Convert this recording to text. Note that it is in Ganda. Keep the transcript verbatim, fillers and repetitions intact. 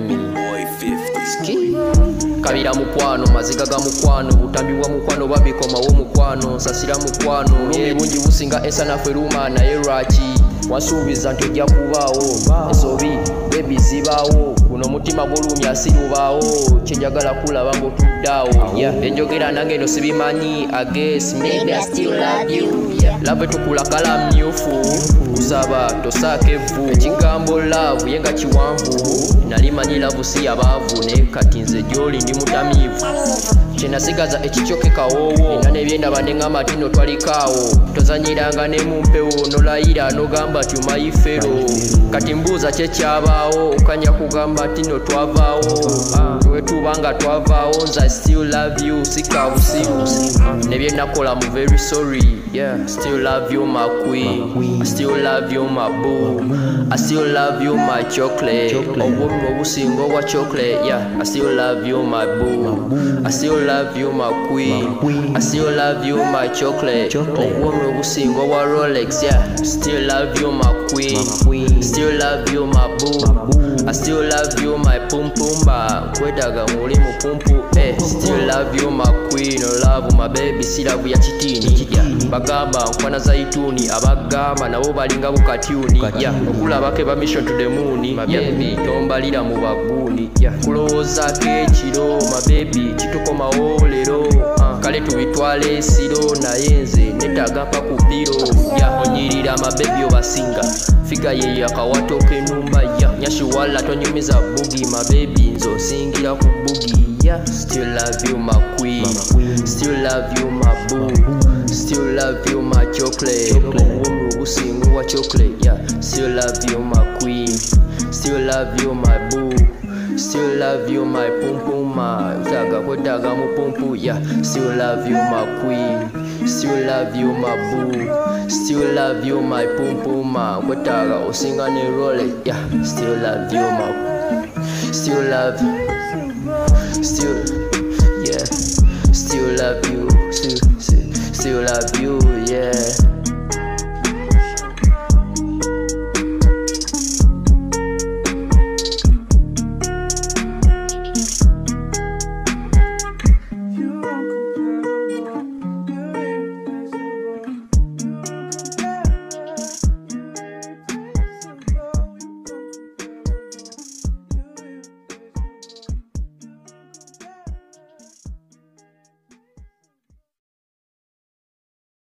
me boy fifty kabira mukwano maziga ga mukwano butambibwa mukwano babikomawo mukwano sasira mukwano lumi bungi businga ensana feruma naye lwaki wasuubiza nti ojja kubaawo ensobi bebizibaawo guno mutima gw'olumya sirubaawo kyenjagala kulaba ng'otuddaawo enjogera nange eno sibimanyi ages maybe I still love you love tukula kala myufu kusaba tosaako evvu ekigambo love yenga kiwanvu nalimanyi love si yabaavu naye kati nze gy'oli ndi mutamiivu kyenasigaza ekikyoke kawoowo era nebyendaba neŋŋamba tino twalikaawo tozanyiranga ne mu mpewo nolayira nogamba ti omayifero kati mbuuza kyekyabaawo okanya kugamba tino twavaawo wetubanga twavaawo nze I still love you sikabusiru nebyenakola mu very sorry yeah still love you my queen I still love you my boo I still love you my chocolate obwomu obusinga obwa chocolate yeah I still love you my boo I still love you my queen I still love you my chocolate obwomu obusinga obwa Rolex yeah still love you my queen still love you my boo I still love you my pum pumba kwetaga muli mu pumpu eh still love you my queen love my baby si love ya kitini yeah bagamba nkwana zaituni abagamba nabo balinga bukatyuni yeah okulabake ba mission to the moon yeah baby tombalira mu baguni yeah kulowooza kekiro my baby kitukomawo lero uh, kale tubitwale esiro naye nze netaga mpa ku biro yeah onyirira my baby obasinga figa ye akawato kenumba yeah nyashiwala tonyumiza bugi my baby nzo singira ku bugi yeah still love you my queen still love you my boo still love you my chocolate obwomu obusinga wa chocolate yeah still love you my queen still love you my boo still love you my pum pum ma utaga kwetaga mu pumpu yeah still love you my queen still love you my boo still love you my pum pum ma kwetaga osinga ne role yeah still love you my still love still yeah still love you